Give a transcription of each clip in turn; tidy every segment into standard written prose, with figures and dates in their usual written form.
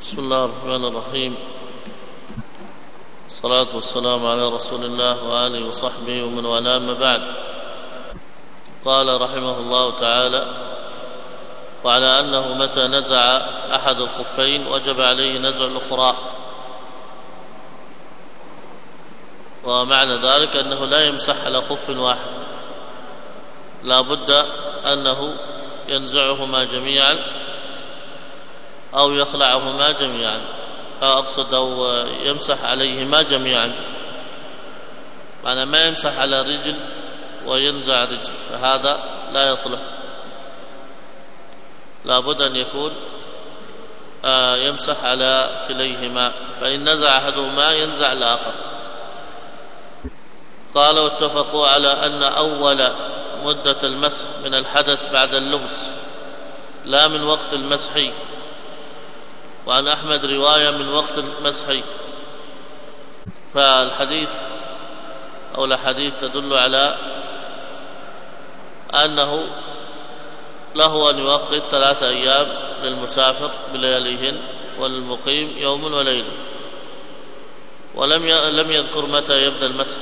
بسم الله الرحمن الرحيم. الصلاة والسلام على رسول الله وآله وصحبه ومن والاه، أما بعد. قال رحمه الله تعالى: وعلى أنه متى نزع أحد الخفين وجب عليه نزع الأخرى. ومعنى ذلك أنه لا يمسح على خف واحد، لا بد أنه ينزعهما جميعا أو يخلعهما جميعا، أو يمسح عليهما جميعا. معنى ما يمسح على رجل وينزع رجل، فهذا لا يصلح، لا بد أن يكون يمسح على كليهما، فإن نزع أحدهما ينزع الآخر. قال: واتفقوا على أن أول مدة المسح من الحدث بعد اللبس، لا من وقت المسح. وعن أحمد رواية من وقت المسح. فالحديث أو الحديث تدل على أنه له أن يوقت 3 أيام للمسافر بلياليهن، وللمقيم يوم وليلة. ولم يذكر متى يبدأ المسح.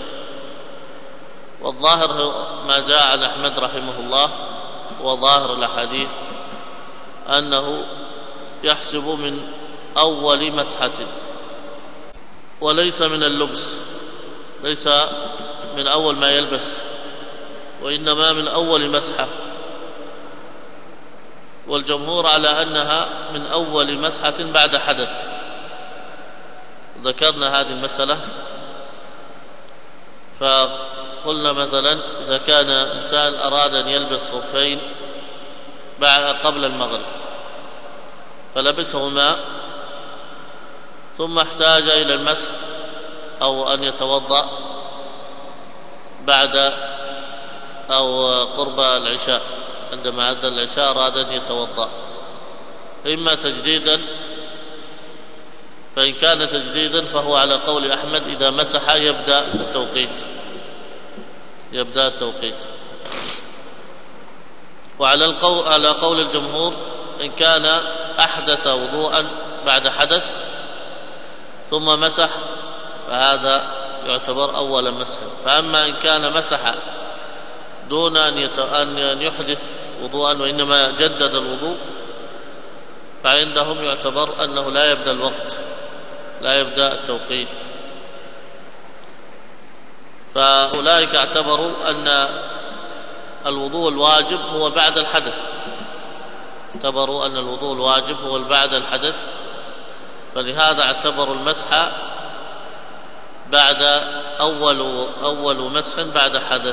والظاهر ما جاء عن أحمد رحمه الله وظاهر الأحاديث أنه يحسب من أول مسحة، وليس من اللبس، ليس من أول ما يلبس، وإنما من أول مسحة. والجمهور على أنها من أول مسحة بعد حدث. ذكرنا هذه المسألة، فقلنا مثلا إذا كان إنسان أراد أن يلبس خفين قبل المغرب فلبسهما، ثم احتاج إلى المسح أو أن يتوضأ بعد أو قرب العشاء، عندما أدى العشاء أراد أن يتوضأ، إما تجديدا، فإن كان تجديدا فهو على قول أحمد إذا مسح يبدأ التوقيت. وعلى قول الجمهور إن كان أحدث وضوءا بعد حدث ثم مسح فهذا يعتبر أول مسح. فأما إن كان مسح دون أن يحدث وضوءا وإنما جدد الوضوء، فعندهم يعتبر أنه لا يبدأ الوقت، لا يبدأ التوقيت. فأولئك اعتبروا أن الوضوء الواجب هو بعد الحدث، اعتبروا أن الوضوء الواجب هو بعد الحدث، فلهذا اعتبروا المسح بعد أول مسح بعد حدث.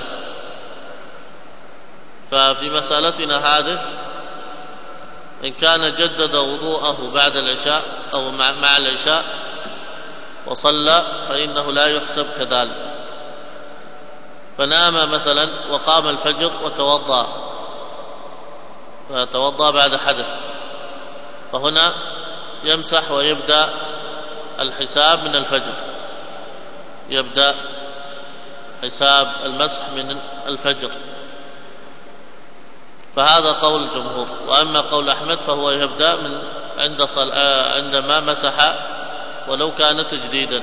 ففي مسألتنا هذه إن كان جدد وضوءه بعد العشاء أو مع العشاء وصلى فإنه لا يحسب كذلك. فنام مثلا وقام الفجر فتوضأ بعد حدث، فهنا يمسح ويبدأ الحساب من الفجر، يبدأ حساب المسح من الفجر. فهذا قول الجمهور. وأما قول أحمد فهو يبدأ من عندما مسح ولو كان تجديدا.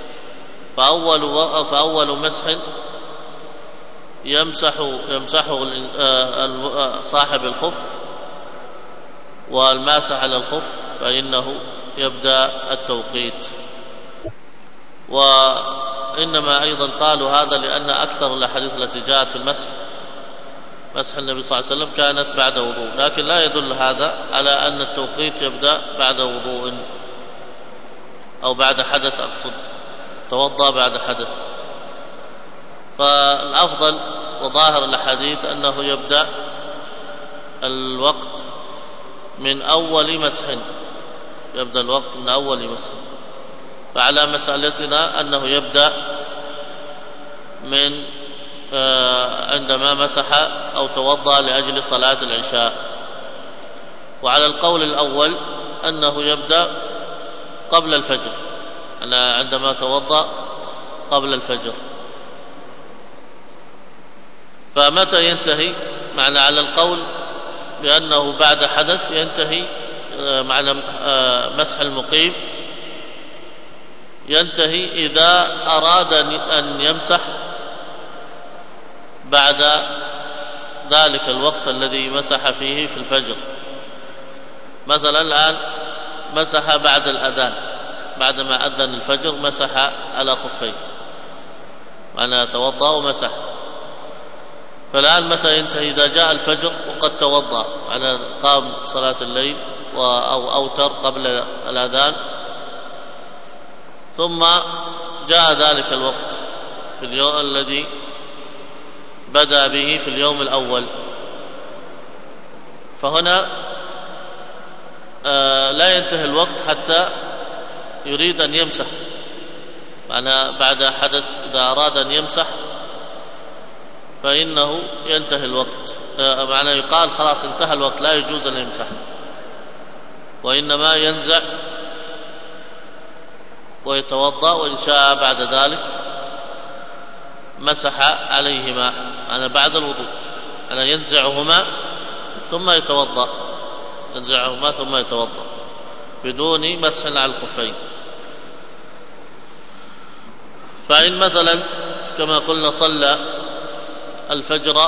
فأول مسح يمسح صاحب الخف، والماسح على الخف فإنه يبدأ التوقيت. وإنما أيضا قالوا هذا لأن أكثر الأحاديث التي جاءت في مسح النبي صلى الله عليه وسلم كانت بعد وضوء، لكن لا يدل هذا على أن التوقيت يبدأ بعد وضوء أو بعد حدث، أقصد توضأ بعد حدث. فالأفضل وظاهر الأحاديث أنه يبدأ الوقت من أول مسح، يبدأ الوقت من أول مسح. فعلى مسألتنا أنه يبدأ من عندما مسح أو توضأ لأجل صلاة العشاء. وعلى القول الأول أنه يبدأ قبل الفجر، عندما توضأ قبل الفجر. فمتى ينتهي؟ معنى على القول بأنه بعد حدث ينتهي معنى مسح المقيم ينتهي إذا أراد أن يمسح بعد ذلك الوقت الذي مسح فيه في الفجر. مثلا الآن مسح بعد الأذان، بعدما أذن الفجر مسح على خفيه، معنى توضأ ومسح. فالآن متى ينتهي؟ إذا جاء الفجر وقد توضأ، معنى قام صلاة الليل أو أوتر قبل الأذان، ثم جاء ذلك الوقت في اليوم الذي بدأ به في اليوم الأول، فهنا لا ينتهي الوقت حتى يريد أن يمسح، معنى بعد حدث إذا أراد أن يمسح فإنه ينتهي الوقت، معنى يقال خلاص انتهى الوقت لا يجوز أن يمسح، وإنما ينزع ويتوضأ، وإن شاء بعد ذلك مسح عليهما، أنا بعد الوضوء أنا ينزعهما ثم يتوضأ، ينزعهما ثم يتوضأ بدون مسح على الخفين. فإن مثلا كما قلنا صلى الفجر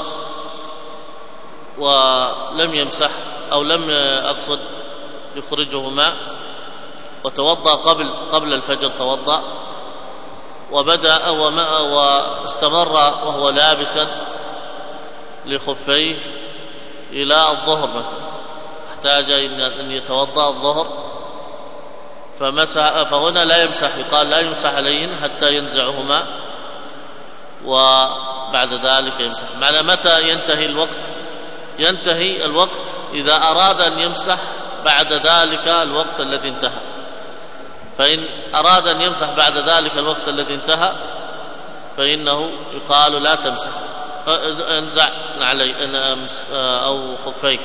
ولم يمسح أو لم أقصد يخرجهما وتوضأ قبل الفجر، توضأ وبدأ واستمر وهو لابسا لخفيه إلى الظهر مثلا، احتاج أن يتوضأ الظهر فمسح، فهنا لا يمسح، يقال لا يمسح عليهن حتى ينزعهما وبعد ذلك يمسح. معنى متى ينتهي الوقت؟ ينتهي الوقت إذا أراد أن يمسح بعد ذلك الوقت الذي انتهى. فإن أراد أن يمسح بعد ذلك الوقت الذي انتهى فإنه يقال لا تمسح، انزع عليه أو خفيه،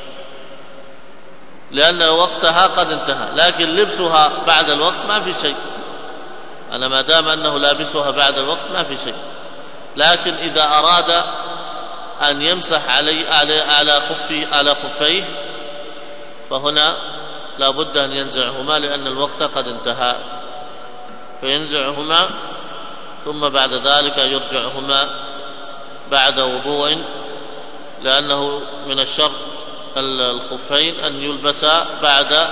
لأن وقتها قد انتهى. لكن لبسها بعد الوقت ما في شيء، أنا ما دام أنه لابسها بعد الوقت ما في شيء. لكن إذا أراد أن يمسح على خفيه فهنا لا بد أن ينزعهما، لأن الوقت قد انتهى، فينزعهما ثم بعد ذلك يرجعهما بعد وضوء، لأنه من الشرط الخفين أن يلبسا بعد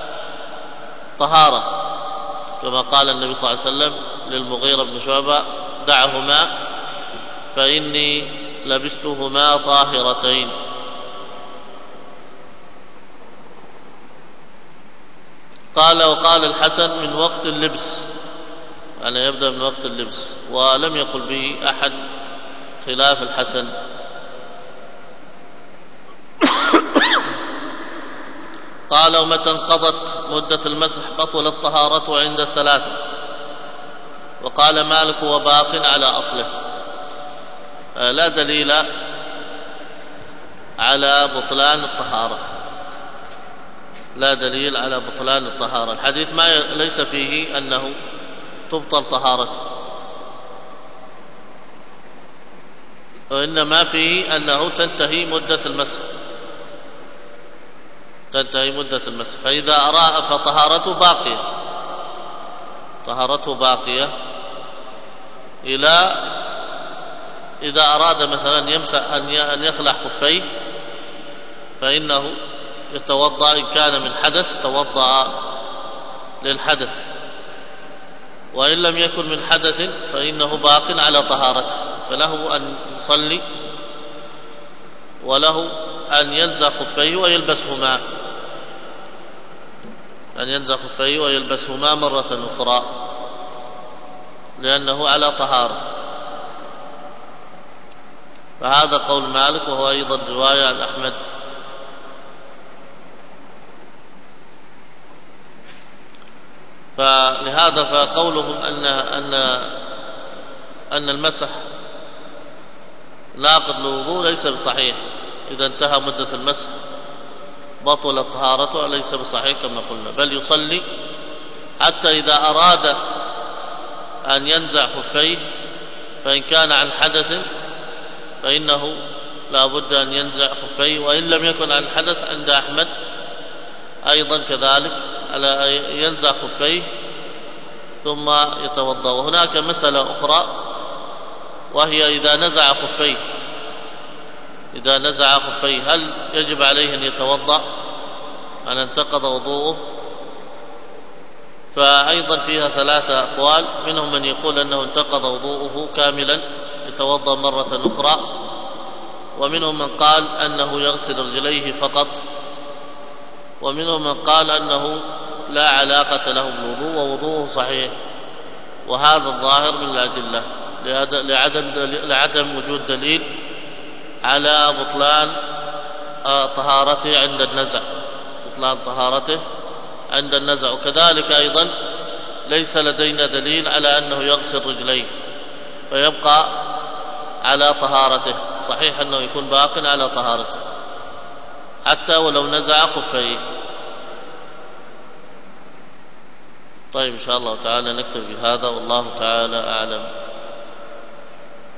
طهارة، كما قال النبي صلى الله عليه وسلم للمغيرة بن شعبة: دعهما فإني لبستهما طاهرتين. وقال الحسن من وقت اللبس، يعني يبدأ من وقت اللبس، ولم يقل به أحد خلاف الحسن. قال: ومتى انقضت مدة المسح بطلت طهارته عند الثلاثة. وقال مالك: وباق على أصله. لا دليل على بطلان الطهارة، لا دليل على بطلان الطهارة. الحديث ليس فيه أنه تبطل طهارته، وإنما فيه أنه تنتهي مدة المسح، تنتهي مدة المسح. فإذا أراد فطهارته باقية، طهارته باقية إلى إذا أراد مثلا يمسح أن يخلع خفيه فإنه يتوضأ، إن كان من حدث توضأ للحدث، وإن لم يكن من حدث فإنه باق على طهارته، فله أن يصلي وله أن ينزع خفيه ويلبسهما، أن ينزع خفيه ويلبسهما مرة أخرى، لأنه على طهارة. فهذا قول مالك، وهو أيضا رواية عن أحمد. فلهذا فقولهم أن المسح ناقض للوضوء ليس بصحيح. إذا انتهى مدة المسح بطلت طهارته، ليس بصحيح كما قلنا، بل يصلي حتى إذا أراد أن ينزع خفيه، فإن كان عن حدث فإنه لا بد أن ينزع خفيه، وإن لم يكن عن حدث عند أحمد أيضا كذلك على ينزع خفيه ثم يتوضأ. وهناك مسألة أخرى وهي إذا نزع خفيه هل يجب عليه أن يتوضأ أن انتقض وضوءه؟ فأيضا فيها 3 أقوال، منهم من يقول أنه انتقض وضوءه كاملا يتوضأ مرة أخرى، ومنهم من قال أنه يغسل رجليه فقط، ومنهم من قال أنه لا علاقة له بالوضوء ووضوءه صحيح. وهذا الظاهر من الأدلة لعدم وجود دليل على بطلان طهارته عند النزع، وكذلك أيضا ليس لدينا دليل على أنه يغسل رجليه فيبقى على طهارته. صحيح أنه يكون باق على طهارته حتى ولو نزع خفيه. طيب إن شاء الله تعالى نكتفي بهذا، والله تعالى أعلم.